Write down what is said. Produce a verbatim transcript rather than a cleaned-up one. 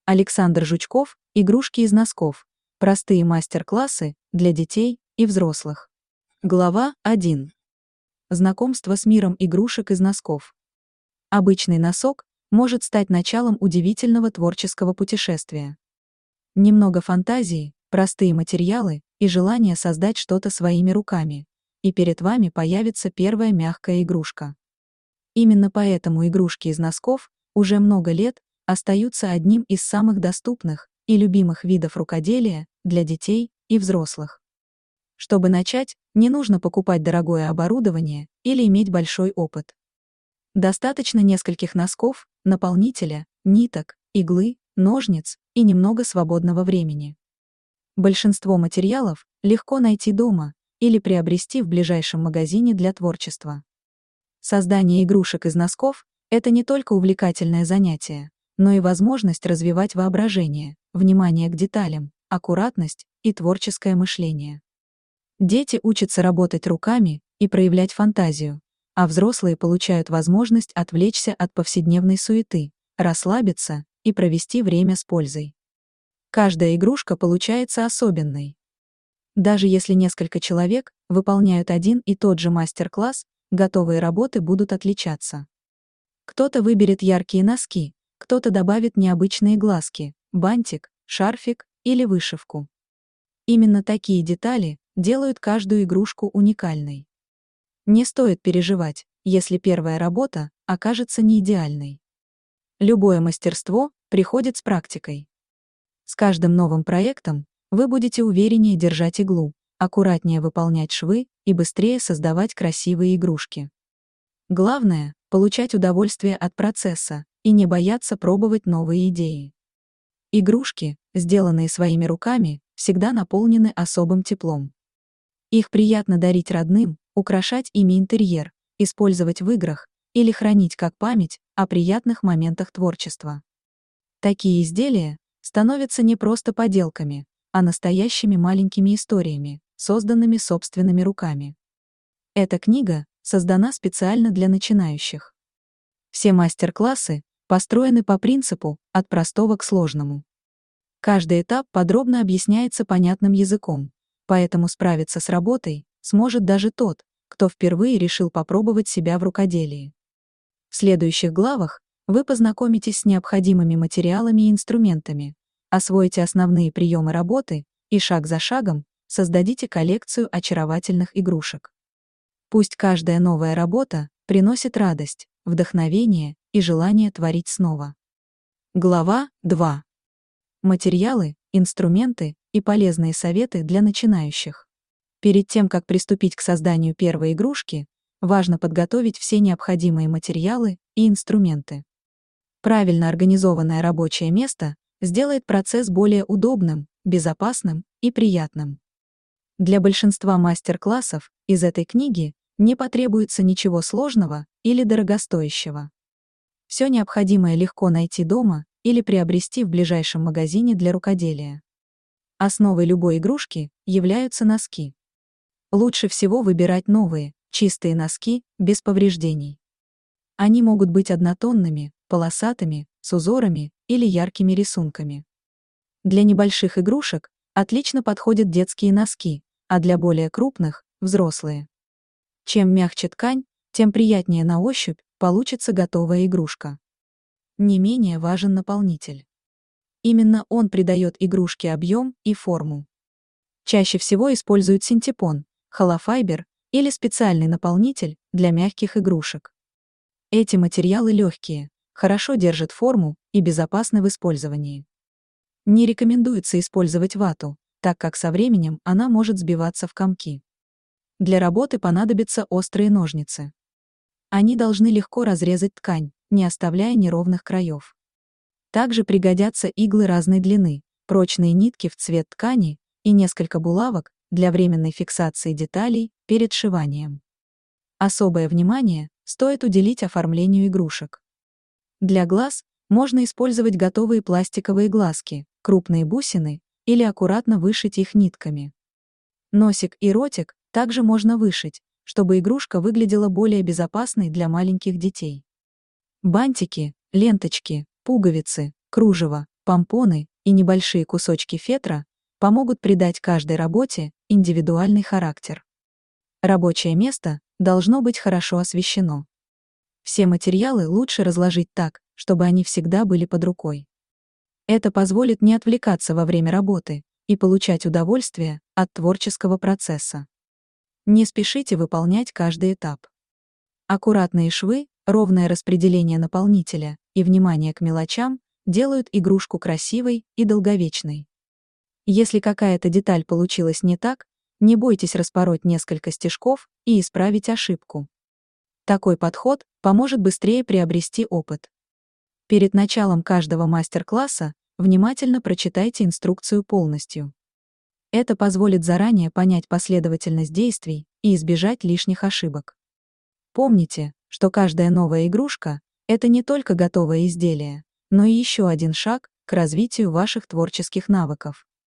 Александр Жучков, игрушки из носков. Простые мастер-классы для детей и взрослых. Глава один. Знакомство с миром игрушек из носков. Обычный носок может стать началом удивительного творческого путешествия. Немного фантазии, простые материалы и желание создать что-то своими руками, и перед вами появится первая мягкая игрушка. Именно поэтому игрушки из носков уже много лет остаются одним из самых доступных и любимых видов рукоделия для детей и взрослых. Чтобы начать, не нужно покупать дорогое оборудование или иметь большой опыт. Достаточно нескольких носков, наполнителя, ниток, иглы, ножниц и немного свободного времени. Большинство материалов легко найти дома или приобрести в ближайшем магазине для творчества. Создание игрушек из носков – это не только увлекательное занятие, но и возможность развивать воображение, внимание к деталям, аккуратность и творческое мышление. Дети учатся работать руками и проявлять фантазию, а взрослые получают возможность отвлечься от повседневной суеты, расслабиться и провести время с пользой. Каждая игрушка получается особенной. Даже если несколько человек выполняют один и тот же мастер-класс, готовые работы будут отличаться. Кто-то выберет яркие носки, кто-то добавит необычные глазки, бантик, шарфик или вышивку. Именно такие детали делают каждую игрушку уникальной. Не стоит переживать, если первая работа окажется не идеальной. Любое мастерство приходит с практикой. С каждым новым проектом вы будете увереннее держать иглу, аккуратнее выполнять швы и быстрее создавать красивые игрушки. Главное – получать удовольствие от процесса и не бояться пробовать новые идеи. Игрушки, сделанные своими руками, всегда наполнены особым теплом. Их приятно дарить родным, украшать ими интерьер, использовать в играх или хранить как память о приятных моментах творчества. Такие изделия становятся не просто поделками, а настоящими маленькими историями, созданными собственными руками. Эта книга создана специально для начинающих. Все мастер-классы построены по принципу «от простого к сложному». Каждый этап подробно объясняется понятным языком, поэтому справиться с работой сможет даже тот, кто впервые решил попробовать себя в рукоделии. В следующих главах вы познакомитесь с необходимыми материалами и инструментами, освоите основные приемы работы и шаг за шагом создадите коллекцию очаровательных игрушек. Пусть каждая новая работа приносит радость, вдохновение и желание творить снова. Глава два. Материалы, инструменты и полезные советы для начинающих. Перед тем, как приступить к созданию первой игрушки, важно подготовить все необходимые материалы и инструменты. Правильно организованное рабочее место сделает процесс более удобным, безопасным и приятным. Для большинства мастер-классов из этой книги не потребуется ничего сложного или дорогостоящего. Все необходимое легко найти дома или приобрести в ближайшем магазине для рукоделия. Основой любой игрушки являются носки. Лучше всего выбирать новые, чистые носки, без повреждений. Они могут быть однотонными, полосатыми, с узорами или яркими рисунками. Для небольших игрушек отлично подходят детские носки, а для более крупных – взрослые. Чем мягче ткань, тем приятнее на ощупь получится готовая игрушка. Не менее важен наполнитель. Именно он придает игрушке объем и форму. Чаще всего используют синтепон, холофайбер или специальный наполнитель для мягких игрушек. Эти материалы легкие, хорошо держат форму и безопасны в использовании. Не рекомендуется использовать вату, так как со временем она может сбиваться в комки. Для работы понадобятся острые ножницы. Они должны легко разрезать ткань, не оставляя неровных краев. Также пригодятся иглы разной длины, прочные нитки в цвет ткани и несколько булавок для временной фиксации деталей перед сшиванием. Особое внимание стоит уделить оформлению игрушек. Для глаз можно использовать готовые пластиковые глазки, крупные бусины или аккуратно вышить их нитками. Носик и ротик также можно вышить, чтобы игрушка выглядела более безопасной для маленьких детей. Бантики, ленточки, пуговицы, кружево, помпоны и небольшие кусочки фетра помогут придать каждой работе индивидуальный характер. Рабочее место должно быть хорошо освещено. Все материалы лучше разложить так, чтобы они всегда были под рукой. Это позволит не отвлекаться во время работы и получать удовольствие от творческого процесса. Не спешите выполнять каждый этап. Аккуратные швы, ровное распределение наполнителя и внимание к мелочам делают игрушку красивой и долговечной. Если какая-то деталь получилась не так, не бойтесь распороть несколько стежков и исправить ошибку. Такой подход поможет быстрее приобрести опыт. Перед началом каждого мастер-класса внимательно прочитайте инструкцию полностью. Это позволит заранее понять последовательность действий и избежать лишних ошибок. Помните, что каждая новая игрушка — это не только готовое изделие, но и еще один шаг к развитию ваших творческих навыков.